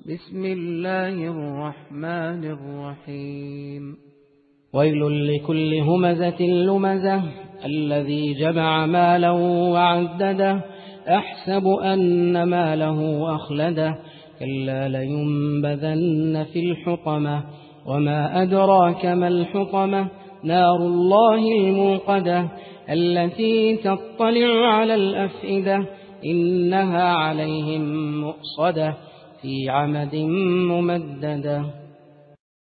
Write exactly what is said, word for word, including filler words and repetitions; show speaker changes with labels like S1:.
S1: بسم الله الرحمن الرحيم
S2: ويل لكل همزة لمزة الذي جمع مالا وعدده أحسب أن ماله أخلده كلا لينبذن في الحطمة وما أدراك ما الحطمة نار الله الموقدة التي تطلع على الأفئدة إنها عليهم مؤصدة في عمد ممددة.